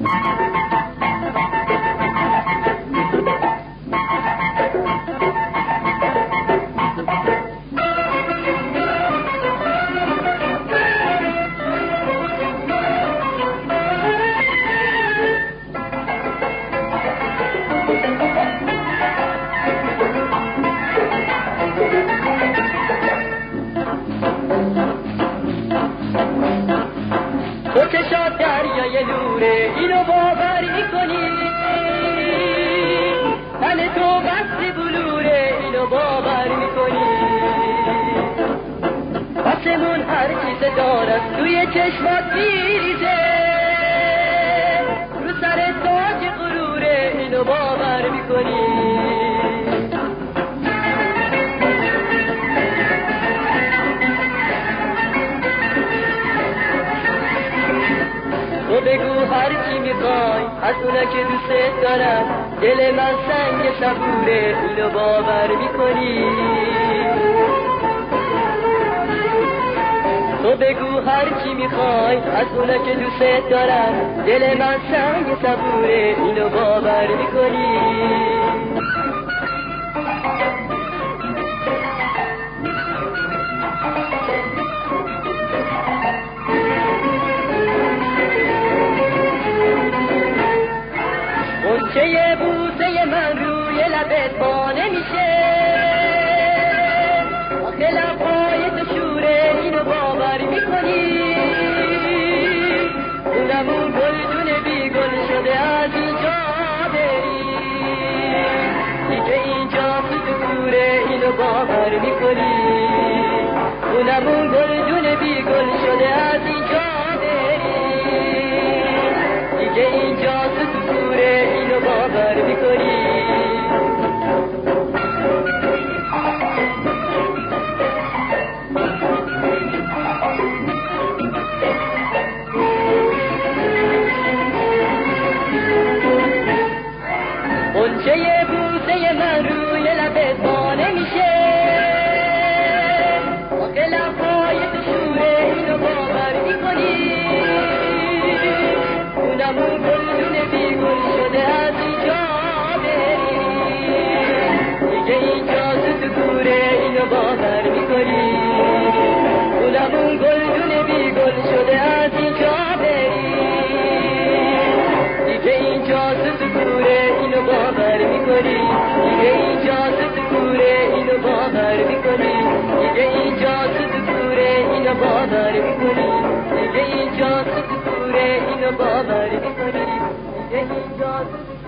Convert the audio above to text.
تو که شاد دریای نوره اینو باور میکنی، تن تو بسته بلوره اینو باور میکنی، آسمون هر چیز دارد توی چشمات میریزه، رو سر تاج غروره اینو باور میکنی. تو بگو هر چی میخوای از اونا که دوست دارم، دل من سنگ صبوره اینو باور میکنی. تو بگو هر چی میخوای از اونا که دوست دارم، دل من سنگ صبوره اینو باور میکنی. غنچه بوسه من روی لبت با نمیشه، آخه لبهای تو شوره اینو باور میکنی. اونمون گلدون بی گل شده از اینجا بری، دیگه اینجا تو کوره اینو باور میکنی. اونمون گلدون بی گل شده از اینجا بری، دیگه اینجا تو کوره اینو باور میکنی. غنچه بوسه من روی لبت با نمیشه، آخه لبهای تو شوره اینو باور میکنی. اونمون گلدون بی گل شده از اینجا بری، دیگه اینجا تو کوره اینو باور میکنی. اونمون گلدون بی گل شده از اینجا بری، دیگه اینجا تو کوره اینو باور میکنی. دیگه اینجا تو کوره اینو باور میکنی. دیگه اینجا تو کوره اینو باور میکنی. دیگه اینجا تو کوره اینو باور میکنی. دیگه اینجا